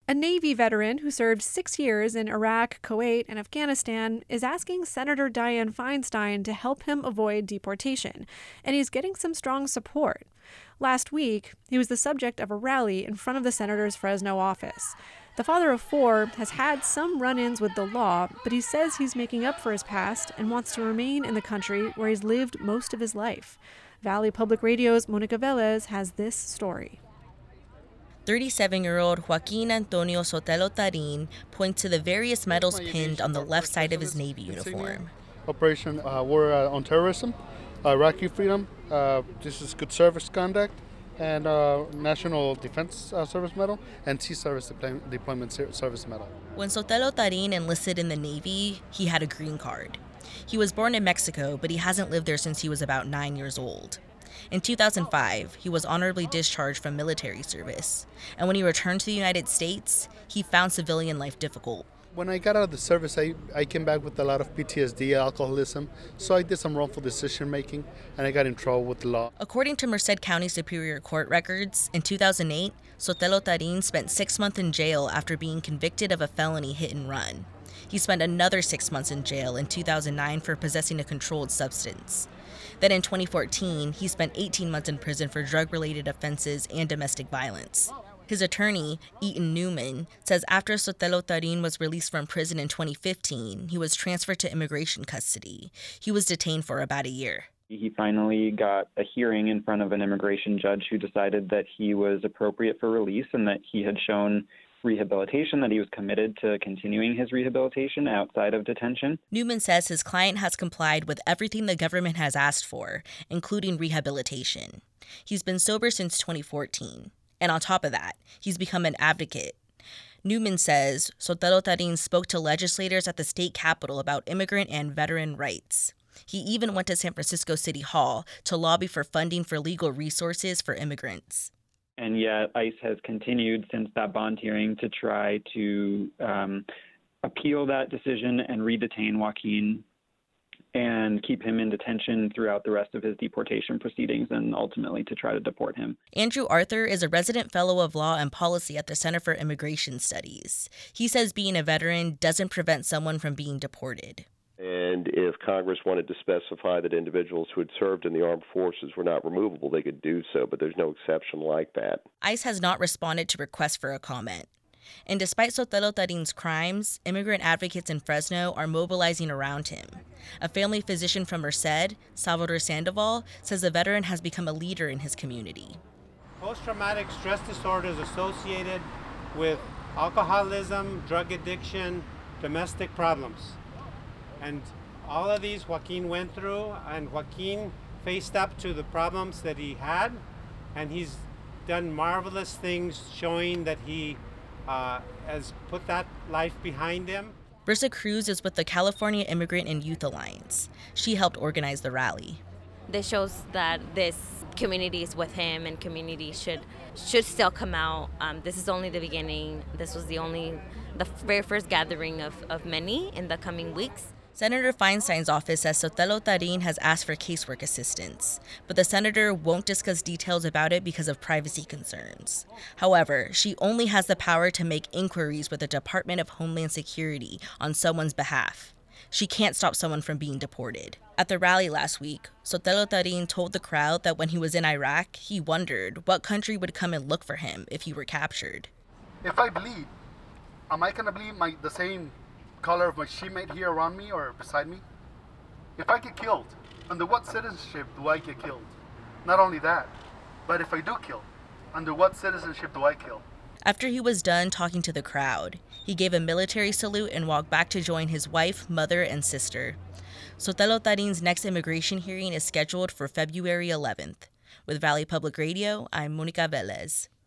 A Navy veteran who served 6 years in Iraq, Kuwait, and Afghanistan is asking Senator Dianne Feinstein to help him avoid deportation, and he's getting some strong support. Last week, he was the subject of a rally in front of the senator's Fresno office. The father of 4 has had some run-ins with the law, but he says he's making up for his past and wants to remain in the country where he's lived most of his life. Valley Public Radio's Monica Velez has this story. 37-year-old Joaquin Antonio Sotelo Tarin points to the various medals pinned on the left side of his Navy uniform. Operation War on Terrorism, Iraqi Freedom, this is Good Service Conduct, and National Defense Service Medal, and Sea Service Deployment Service Medal. When Sotelo Tarin enlisted in the Navy, he had a green card. He was born in Mexico, but he hasn't lived there since he was about 9 years old. In 2005, he was honorably discharged from military service, and when he returned to the United States, he found civilian life difficult. When I got out of the service, I came back with a lot of PTSD, alcoholism, so I did some wrongful decision-making, and I got in trouble with the law. According to Merced County Superior Court records, in 2008, Sotelo Tarin spent 6 months in jail after being convicted of a felony hit-and-run. He spent another 6 months in jail in 2009 for possessing a controlled substance. Then in 2014, he spent 18 months in prison for drug-related offenses and domestic violence. His attorney, Eaton Newman, says after Sotelo Tarin was released from prison in 2015, he was transferred to immigration custody. He was detained for about a year. He finally got a hearing in front of an immigration judge who decided that he was appropriate for release and that he had shown rehabilitation, that he was committed to continuing his rehabilitation outside of detention. Newman says his client has complied with everything the government has asked for, including rehabilitation. He's been sober since 2014. And on top of that, he's become an advocate. Newman says Sotelo Tarin spoke to legislators at the state capitol about immigrant and veteran rights. He even went to San Francisco City Hall to lobby for funding for legal resources for immigrants. And yet ICE has continued since that bond hearing to try to appeal that decision and redetain Joaquin and keep him in detention throughout the rest of his deportation proceedings and ultimately to try to deport him. Andrew Arthur is a resident fellow of law and policy at the Center for Immigration Studies. He says being a veteran doesn't prevent someone from being deported. And if Congress wanted to specify that individuals who had served in the armed forces were not removable, they could do so, but there's no exception like that. ICE has not responded to requests for a comment. And despite Sotelo Tarin's crimes, immigrant advocates in Fresno are mobilizing around him. A family physician from Merced, Salvador Sandoval, says the veteran has become a leader in his community. Post-traumatic stress disorders associated with alcoholism, drug addiction, domestic problems. And all of these Joaquin went through, and Joaquin faced up to the problems that he had, and he's done marvelous things showing that he has put that life behind him. Brisa Cruz is with the California Immigrant and Youth Alliance. She helped organize the rally. This shows that this community is with him and community should still come out. This is only the beginning. This was the very first gathering of many in the coming weeks. Senator Feinstein's office says Sotelo Tarin has asked for casework assistance, but the senator won't discuss details about it because of privacy concerns. However, she only has the power to make inquiries with the Department of Homeland Security on someone's behalf. She can't stop someone from being deported. At the rally last week, Sotelo Tarin told the crowd that when he was in Iraq, he wondered what country would come and look for him if he were captured. If I bleed, am I going to bleed the same color of my shipmate here around me or beside me? If I get killed, under what citizenship do I get killed? Not only that, but if I do kill, under what citizenship do I kill? After he was done talking to the crowd, he gave a military salute and walked back to join his wife, mother, and sister. Sotelo Tarin's next immigration hearing is scheduled for February 11th. With Valley Public Radio, I'm Monica Velez.